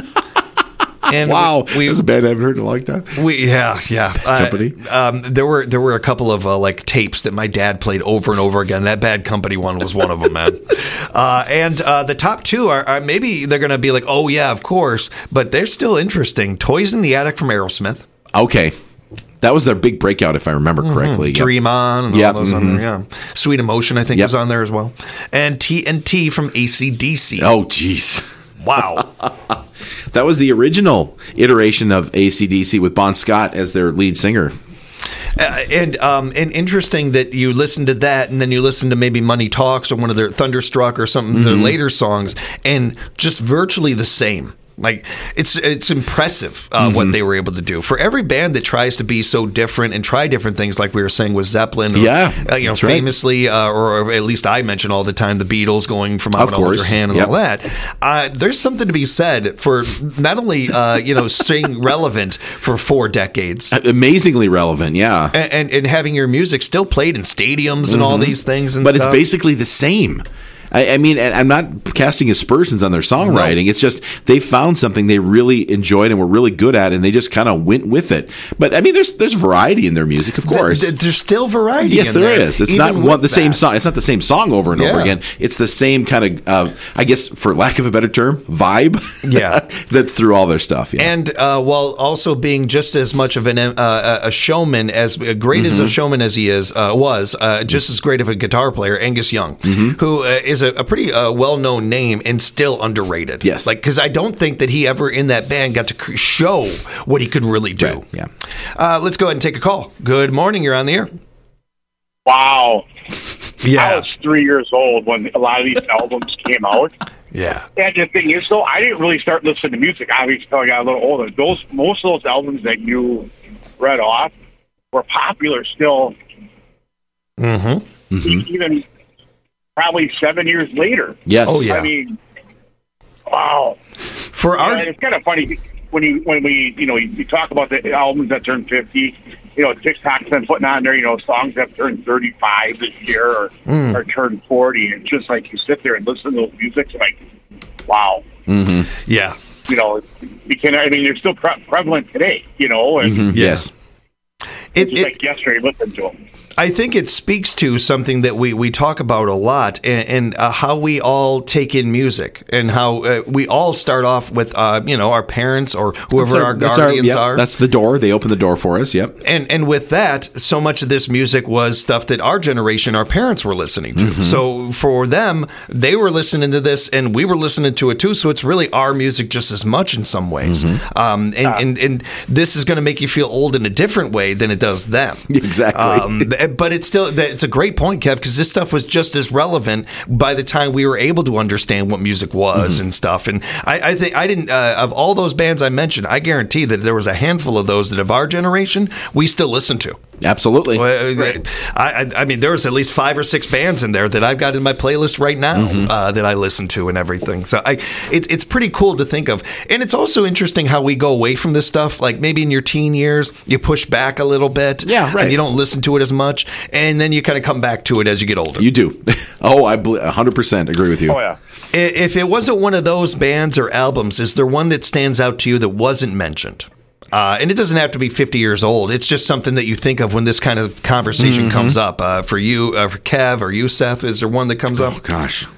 S1: And
S4: Wow.
S1: we,
S4: That's a band I haven't heard in a long time.
S1: we yeah yeah uh,
S4: Company?
S1: um, there were there were a couple of uh, like tapes that my dad played over and over again. That Bad Company one was one of them, man. Uh, and uh, the top two are, are maybe they're gonna be like, oh yeah, of course, but they're still interesting. Toys in the Attic from Aerosmith.
S4: Okay. That was their big breakout, if I remember correctly. Yep.
S1: Dream On and
S4: Yep,
S1: all those on there, yeah. Sweet Emotion, I think,
S4: Yep.
S1: was on there as well. And T N T from A C D C.
S4: Oh, jeez.
S1: Wow.
S4: That was the original iteration of A C D C with Bon Scott as their lead singer.
S1: Uh, and um, and interesting that you listen to that, and then you listen to maybe Money Talks or one of their Thunderstruck or something, their later songs, and just virtually the same. Like it's it's impressive uh, what they were able to do for every band that tries to be so different and try different things, like we were saying with Zeppelin. Or,
S4: Yeah,
S1: uh, you know,
S4: that's right.
S1: famously, uh, or at least I mention all the time, the Beatles going from "I
S4: Of
S1: Want to Hold Your
S4: course.
S1: Hand" and
S4: Yep.
S1: all that. Uh, there's something to be said for not only uh, you know staying relevant for four decades.
S4: Amazingly relevant, yeah.
S1: And, and, and having your music still played in stadiums and all these things, and
S4: But
S1: stuff.
S4: it's basically the same. I, I mean, and I'm not casting aspersions on their songwriting.
S1: No.
S4: It's just they found something they really enjoyed and were really good at, and they just kind of went with it. But I mean, there's there's variety in their music, of course.
S1: Th- th- there's still variety.
S4: Yes,
S1: in
S4: there is. It's
S1: even
S4: not
S1: with
S4: one the same
S1: that.
S4: song. It's not the same song over and over
S1: Yeah.
S4: again. It's the same kind of, uh, I guess, for lack of a better term, vibe.
S1: Yeah.
S4: that's through all their stuff. Yeah.
S1: And uh, while also being just as much of an uh, a showman, as great as
S4: Mm-hmm.
S1: a showman as he is, uh, was uh, just as great of a guitar player, Angus Young,
S4: Mm-hmm.
S1: who uh, is a, a pretty uh, well-known name and still underrated.
S4: Yes.
S1: like because I don't think that he ever in that band got to c- show what he could really do.
S4: Right, yeah.
S1: Uh, let's go ahead and take a call. Good morning. You're on the air.
S5: Wow. I
S1: Yeah.
S5: was three years old when a lot of these albums came out.
S1: Yeah.
S5: And the thing is, though, I didn't really start listening to music, obviously, until I got a little older. Those Most of those albums that you read off were popular still.
S1: Mm-hmm.
S4: Mm-hmm.
S5: even probably seven years later.
S4: Yes.
S1: Oh, yeah.
S5: I mean, wow.
S1: For our,
S5: And it's kind of funny when you when we you know you, you talk about the albums that turn fifty. You know, TikTok's been putting on there. You know, songs that turned thirty-five this year or
S1: Mm.
S5: or turned forty. And just like you sit there and listen to those music, it's like, wow.
S4: Mm-hmm.
S1: yeah.
S5: You know, you can. I mean, they're still pre- prevalent today. You know, and
S4: Mm-hmm. Yes.
S1: It,
S5: just
S1: it,
S5: like yesterday, listen to them.
S1: I think it speaks to something that we, we talk about a lot, and, and uh, how we all take in music, and how uh, we all start off with uh, you know our parents or whoever
S4: That's
S1: our,
S4: that's
S1: guardians
S4: yep,
S1: are.
S4: That's the door. They open the door for us. Yep.
S1: And and with that, so much of this music was stuff that our generation, our parents were listening to.
S4: Mm-hmm.
S1: So for them, they were listening to this, and we were listening to it too. So it's really our music just as much in some ways.
S4: Mm-hmm.
S1: Um, and, and and this is going to make you feel old in a different way than it does them.
S4: Exactly.
S1: Um, but it's still it's a great point, Kev, because this stuff was just as relevant by the time we were able to understand what music was
S4: Mm-hmm.
S1: and stuff. And I, I think I didn't uh, of all those bands I mentioned, I guarantee that there was a handful of those that of our generation we still listen to.
S4: Absolutely.
S1: Well, I, I, I mean, there was at least five or six bands in there that I've got in my playlist right now
S4: Mm-hmm.
S1: uh, that I listen to and everything. So I, it, it's pretty cool to think of, and it's also interesting how we go away from this stuff. Like maybe in your teen years, you push back a little bit,
S4: Yeah, right.
S1: and you don't listen to it as much, and then you kind of come back to it as you get older.
S4: You do. Oh, I bel- one hundred percent agree with you.
S5: Oh yeah.
S1: I- If it wasn't one of those bands or albums, is there one that stands out to you that wasn't mentioned? Uh, and it doesn't have to be fifty years old. It's just something that you think of when this kind of conversation
S4: Mm-hmm.
S1: comes up. Uh, for you, uh, for Kev, or you, Seth, is there one that comes
S4: Oh
S1: up?
S4: gosh.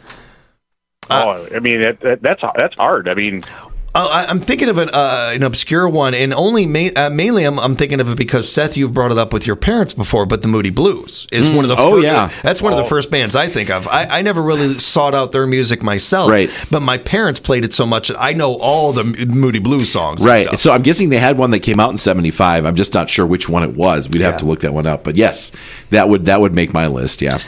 S5: oh, I mean that, that, that's that's hard. I mean,
S1: Uh, I, I'm thinking of an, uh, an obscure one, and only ma- uh, mainly I'm, I'm thinking of it because, Seth, you've brought it up with your parents before, but the Moody Blues is one of the
S4: oh,
S1: first,
S4: yeah.
S1: that's one of
S5: Oh.
S1: the first bands I think of. I, I never really sought out their music myself,
S4: Right.
S1: but my parents played it so much that I know all the Moody Blues songs. and
S4: Right.
S1: stuff.
S4: So I'm guessing they had one that came out in seventy-five. I'm just not sure which one it was. We'd have
S1: Yeah.
S4: to look that one up. But yes, that would that would make my list. Yeah.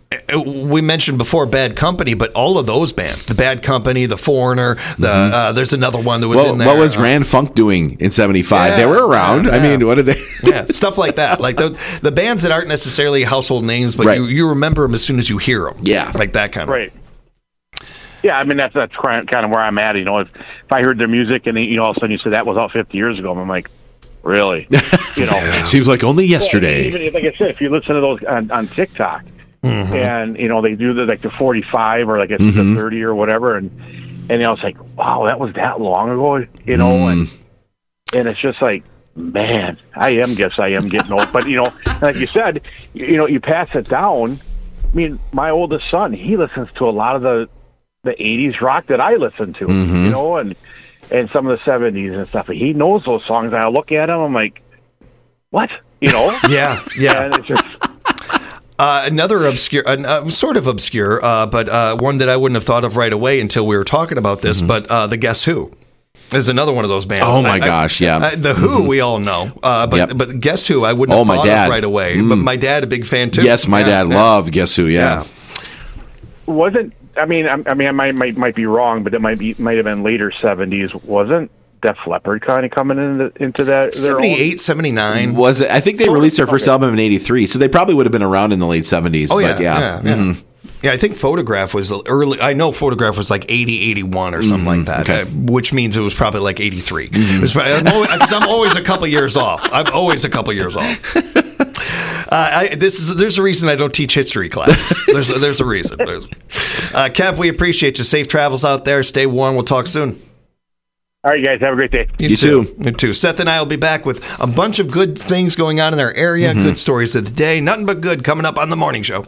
S1: We mentioned before Bad Company, but all of those bands, the Bad Company, the Foreigner, the uh, there's another one that was
S4: Well,
S1: in there.
S4: what was
S1: uh,
S4: Grand Funk doing in seventy-five?
S1: Yeah,
S4: they were around.
S1: yeah,
S4: I mean,
S1: yeah.
S4: what did they?
S1: yeah, stuff like that. Like the the bands that aren't necessarily household names, but
S4: Right.
S1: you, you remember them as soon as you hear them.
S4: Yeah.
S1: like that kind of.
S5: right. Yeah, I mean that's that's kind of where I'm at. You know, if if I heard their music and you know all of a sudden you said that was all fifty years ago, I'm like, really? You know,
S4: Seems like only yesterday.
S5: Even if, like I said, if you listen to those on, on TikTok,
S1: Mm-hmm.
S5: and you know they do the like the forty-five or like it's
S4: Mm-hmm.
S5: the thirty or whatever, and and you know it's like, wow, that was that long ago, you know,
S4: Mm.
S5: and and it's just like, man, I am guess I am getting old, but you know, like you said, you, you know, you pass it down. I mean, my oldest son, he listens to a lot of the the eighties rock that I listen to,
S4: Mm-hmm.
S5: you know, and and some of the seventies and stuff. He knows those songs, and I look at him, I'm like, what, you know?
S1: Yeah, yeah.
S5: And it's just.
S1: Uh, another obscure, uh, uh, sort of obscure, uh, but uh, one that I wouldn't have thought of right away until we were talking about this. But uh, the Guess Who is another one of those bands.
S4: Oh, my
S1: I- I-
S4: gosh, yeah.
S1: I- the Who we all know, uh, but
S4: Yep.
S1: but Guess Who I wouldn't
S4: Oh,
S1: have
S4: my
S1: thought
S4: dad.
S1: of right away. But my dad a big fan too.
S4: Yes, my
S1: Yeah,
S4: dad
S1: yeah.
S4: loved Guess Who. Yeah.
S1: Yeah.
S5: Wasn't I mean I, I mean I might, might might be wrong, but it might be might have been later seventies. Wasn't Def Leppard kind of coming into into that? their own?
S1: seventy-eight, seventy-nine.
S4: Was it? I think they
S5: Sort of,
S4: released their first
S5: okay.
S4: album in eighty-three, so they probably would have been around in the late seventies.
S1: Oh yeah,
S4: but yeah.
S1: yeah, yeah.
S4: Mhm.
S1: Yeah, I think Photograph was early. I know Photograph was like eighty, eighty-one or something like that,
S4: okay.
S1: uh, which means it was probably like eighty-three. It was probably, I'm, always, 'cause I'm always a couple years off. I'm always a couple years off. Uh, I, this is there's a reason I don't teach history classes. There's a, there's a reason. There's, uh, Kev, we appreciate you. Safe travels out there. Stay warm. We'll talk soon.
S5: All right, guys, have a great day.
S4: You too.
S1: You too. Seth and I will be back with a bunch of good things going on in our area.
S4: Mm-hmm.
S1: Good stories of the day. Nothing but good coming up on the morning show.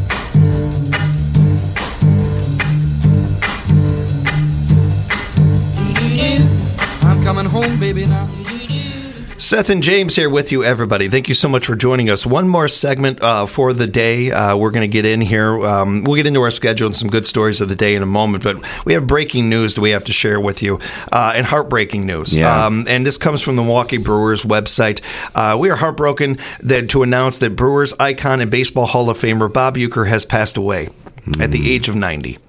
S6: I'm coming home, baby, now.
S1: Seth and James here with you, everybody. Thank you so much for joining us. One more segment uh, for the day. Uh, we're going to get in here. Um, we'll get into our schedule and some good stories of the day in a moment, but we have breaking news that we have to share with you, uh, and heartbreaking news.
S4: Yeah.
S1: Um, and this comes from the Milwaukee Brewers website. Uh, we are heartbroken that to announce that Brewers icon and Baseball Hall of Famer Bob Uecker has passed away at the age of ninety.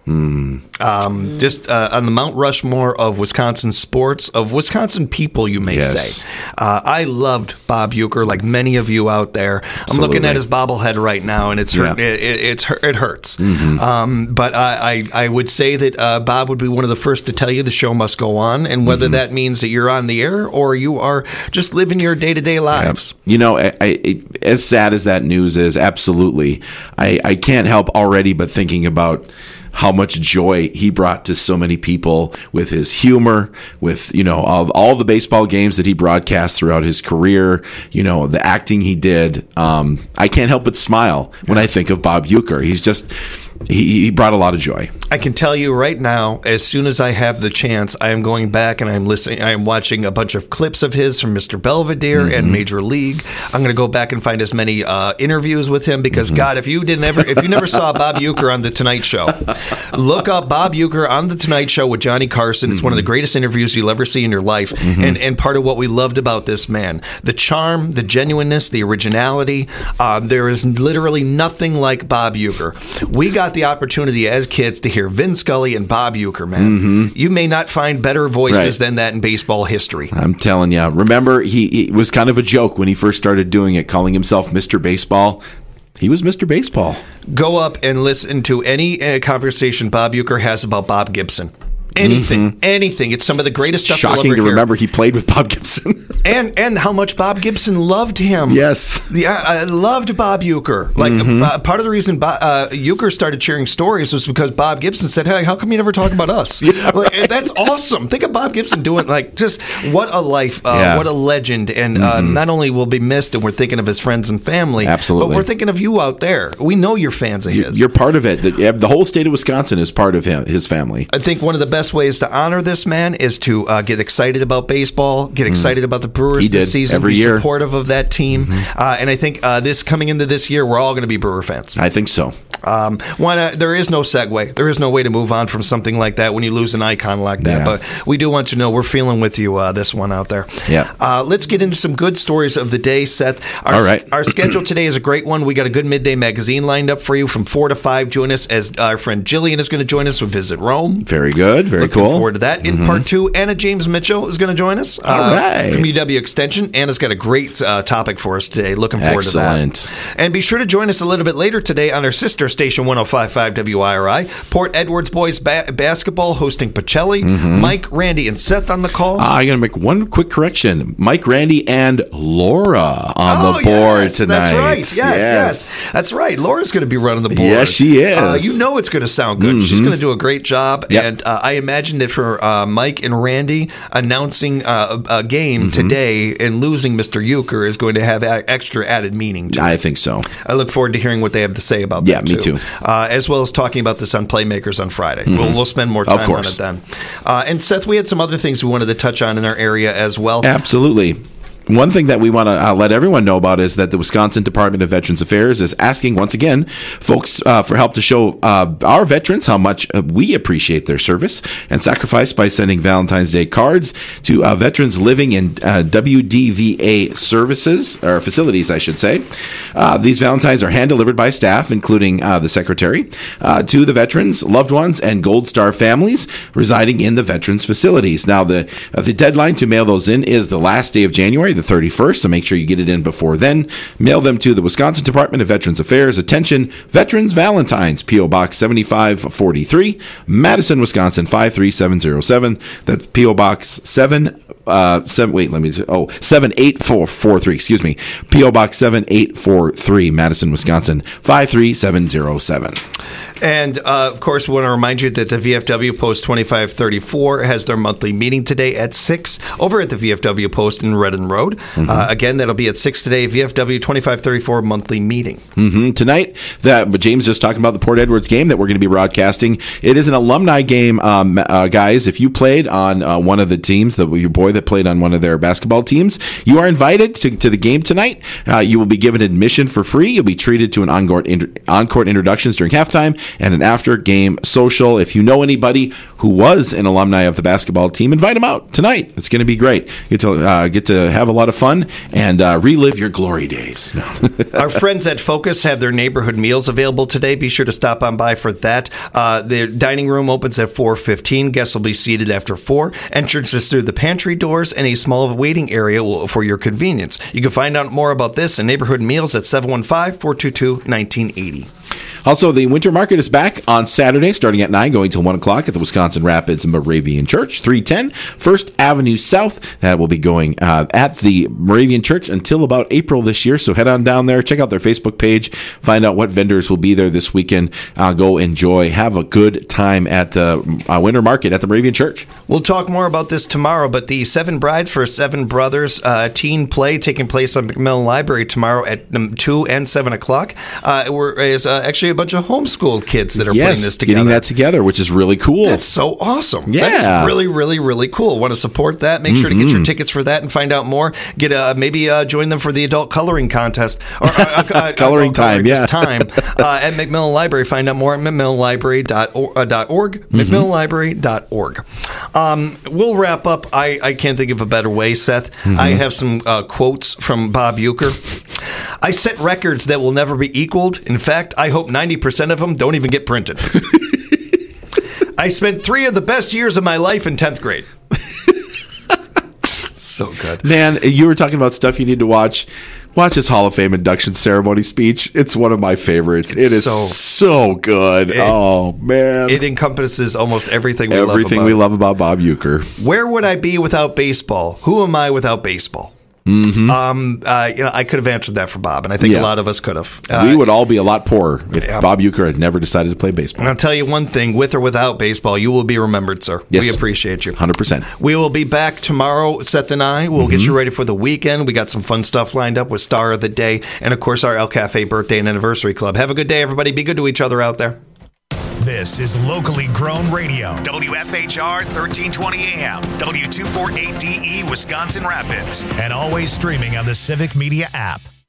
S1: Mm. Um, just uh, on the Mount Rushmore of Wisconsin sports, of Wisconsin people, you may
S4: Yes.
S1: say. Uh, I loved Bob Uecker, like many of you out there. I'm
S4: Absolutely.
S1: looking at his bobblehead right now, and it's hurt,
S4: Yeah.
S1: it, it, it's hurt, it hurts.
S4: Mm-hmm.
S1: Um, but I, I, I would say that uh, Bob would be one of the first to tell you the show must go on, and whether
S4: Mm-hmm.
S1: that means that you're on the air or you are just living your day-to-day lives.
S4: You know, I, I, as sad as that news is, absolutely, I, I can't help already but thinking about how much joy he brought to so many people with his humor, with, you know, all, all the baseball games that he broadcast throughout his career, you know, the acting he did. Um, I can't help but smile when I think of Bob Uecker. He's just, he, he brought a lot of joy.
S1: I can tell you right now, as soon as I have the chance, I am going back and I'm listening. I am watching a bunch of clips of his from Mister Belvedere
S4: Mm-hmm.
S1: and Major League. I'm going to go back and find as many uh, interviews with him because,
S4: Mm-hmm.
S1: God, if you didn't ever, if you never saw Bob Uecker on the Tonight Show, look up Bob Uecker on the Tonight Show with Johnny Carson. It's
S4: Mm-hmm.
S1: one of the greatest interviews you'll ever see in your life,
S4: Mm-hmm.
S1: and and part of what we loved about this man, the charm, the genuineness, the originality. Uh, there is literally nothing like Bob Uecker. We got the opportunity as kids to hear Vin Scully and Bob Uecker, man. You may not find better voices
S4: Mm-hmm. Right.
S1: than that in baseball history.
S4: I'm telling you. Remember, he it was kind of a joke when he first started doing it, calling himself Mister Baseball. He was Mister Baseball.
S1: Go up and listen to any uh, conversation Bob Uecker has about Bob Gibson. Anything, anything. It's some of the greatest stuff you'll
S4: Shocking
S1: ever
S4: to
S1: hear.
S4: remember he played with Bob Gibson.
S1: And and how much Bob Gibson loved him.
S4: Yes.
S1: Yeah, I loved Bob Uecker. Like
S4: Mm-hmm.
S1: uh, part of the reason Bob, uh, Uecker started sharing stories was because Bob Gibson said, "Hey, how come you never talk about us?" Like, that's awesome. Think of Bob Gibson doing like just what a life, uh,
S4: Yeah.
S1: what a legend, and uh, not only will be missed, and we're thinking of his friends and family,
S4: Absolutely.
S1: but we're thinking of you out there. We know you're fans of his.
S4: You're part of it. The, the whole state of Wisconsin is part of him, his family.
S1: I think one of the best ways to honor this man is to uh, get excited about baseball, get excited about the Brewers
S4: He
S1: this
S4: did,
S1: season,
S4: every
S1: be
S4: year.
S1: supportive of that team. Uh, and I think uh, this coming into this year, we're all going to be Brewer fans.
S4: I think so.
S1: Um, wanna, there is no segue. There is no way to move on from something like that when you lose an icon like that.
S4: Yeah.
S1: But we do want you to know we're feeling with you uh, this one out there.
S4: Yeah.
S1: Uh, let's get into some good stories of the day, Seth. Our,
S4: All right.
S1: Our schedule today is a great one. We got a good midday magazine lined up for you from four to five. Join us as our friend Jillian is going to join us with Visit Rome.
S4: Very good. Very
S1: Looking
S4: cool.
S1: forward to that. In part two, Anna James Mitchell is going to join us.
S4: All right.
S1: From U W Extension. Anna's got a great uh, topic for us today. Looking forward
S4: Excellent.
S1: to that. And be sure to join us a little bit later today on our sister station, one oh five point five W I R I. Port Edwards Boys ba- Basketball hosting Pacelli.
S4: Mm-hmm.
S1: Mike, Randy, and Seth on the call.
S4: Ah, I'm going to make one quick correction. Mike, Randy, and Laura on
S1: Oh,
S4: the board
S1: yes,
S4: tonight.
S1: That's right. Yes, yes, That's right. Laura's going to be running the board.
S4: Yes, she is.
S1: Uh, you know it's going to sound good. She's going to do a great job.
S4: Yep.
S1: And uh, I imagine that for uh, Mike and Randy, announcing uh, a, a game
S4: Mm-hmm.
S1: today and losing Mister Uecker is going to have a- extra added meaning to it.
S4: I think so.
S1: I look forward to hearing what they have to say about
S4: Yeah,
S1: that.
S4: me too.
S1: Uh, as well as talking about this on Playmakers on Friday. We'll, we'll spend more
S4: Of
S1: time on
S4: course.
S1: it then. Uh, and Seth, we had some other things we wanted to touch on in our area as well.
S4: Absolutely. One thing that we want to uh, let everyone know about is that the Wisconsin Department of Veterans Affairs is asking, once again, folks uh, for help to show uh, our veterans how much uh, we appreciate their service and sacrifice by sending Valentine's Day cards to uh, veterans living in uh, W D V A services, or facilities, I should say. Uh, these Valentines are hand-delivered by staff, including uh, the secretary, uh, to the veterans, loved ones, and Gold Star families residing in the veterans facilities. Now, the, uh, the deadline to mail those in is the last day of January, the thirty-first, so make sure you get it in before then. Mail them to the Wisconsin Department of Veterans Affairs. Attention, Veterans Valentines, P O. Box seventy-five forty-three, Madison, Wisconsin five three seven zero seven. That's P O. Box seven uh seven wait let me oh seven eight four four three, excuse me, P O. Box seven eight four three, Madison, Wisconsin five three seven zero seven.
S1: And, uh, of course, we want to remind you that the V F W Post twenty-five thirty-four has their monthly meeting today at six over at the V F W Post in Redden Road.
S4: Mm-hmm.
S1: Uh, again, that'll be at six today, V F W twenty-five thirty-four monthly meeting.
S4: Mm-hmm. Tonight, that but James just talking about the Port Edwards game that we're going to be broadcasting. It is an alumni game, um, uh, guys. If you played on uh, one of the teams, the, your boy that played on one of their basketball teams, you are invited to, to the game tonight. Uh, you will be given admission for free. You'll be treated to an on-court, inter- on-court introductions during halftime. halftime and an after-game social. If you know anybody who was an alumni of the basketball team, invite them out tonight. It's going to be great. Get to uh, get to have a lot of fun and uh, relive your glory days.
S1: Our friends at Focus have their neighborhood meals available today. Be sure to stop on by for that. Uh, their dining room opens at four fifteen. Guests will be seated after four. Entrance is through the pantry doors and a small waiting area will, for your convenience. You can find out more about this and neighborhood meals at seven one five, four two two, one nine eight zero.
S4: Also, the Winter Market is back on Saturday, starting at nine, going till one o'clock at the Wisconsin Rapids Moravian Church, three ten First Avenue South. That will be going uh, at the Moravian Church until about April this year. So head on down there, check out their Facebook page, find out what vendors will be there this weekend. Uh, go enjoy, have a good time at the uh, Winter Market at the Moravian Church.
S1: We'll talk more about this tomorrow, but the Seven Brides for Seven Brothers uh, teen play taking place on McMillan Library tomorrow at um, two and seven o'clock. Uh, we're, is uh, actually a bunch of homeschooled kids that are
S4: yes,
S1: putting this together.
S4: Getting that together, which is really cool.
S1: That's so awesome.
S4: Yeah.
S1: That is really, really, really cool. Want to support that? Make sure mm-hmm. to get your tickets for that and find out more. Get uh, Maybe uh, join them for the adult coloring contest. Or uh, uh,
S4: Coloring time,
S1: color,
S4: yeah.
S1: time uh, at McMillan Library. Find out more at mcmillan library dot org. Mm-hmm. mcmillan library dot org. Um, we'll wrap up. I, I can't think of a better way, Seth. Mm-hmm. I have some uh, quotes from Bob Uecker. I set records that will never be equaled. In fact, I hope ninety percent of them don't even get printed. I spent three of the best years of my life in tenth grade. So good.
S4: Man, you were talking about stuff you need to watch. Watch his Hall of Fame induction ceremony speech. It's one of my favorites.
S1: It's
S4: it is so, so good. It, oh, man.
S1: It encompasses almost everything we
S4: everything
S1: love about
S4: Everything we love about Bob Uecker.
S1: Where would I be without baseball? Who am I without baseball?
S4: Mm-hmm.
S1: Um, uh, you know, I could have answered that for Bob, and I think
S4: yeah.
S1: a lot of us could have.
S4: Uh, we would all be a lot poorer if
S1: yeah.
S4: Bob Uecker had never decided to play baseball.
S1: And I'll tell you one thing, with or without baseball, you will be remembered, sir.
S4: Yes.
S1: We appreciate you.
S4: one hundred percent.
S1: We will be back tomorrow, Seth and I. We'll mm-hmm. get you ready for the weekend. We got some fun stuff lined up with Star of the Day, and, of course, our El Cafe Birthday and Anniversary Club. Have a good day, everybody. Be good to each other out there.
S7: This is locally grown radio. W F H R thirteen twenty A M, W two forty-eight D E, Wisconsin Rapids. And always streaming on the Civic Media app.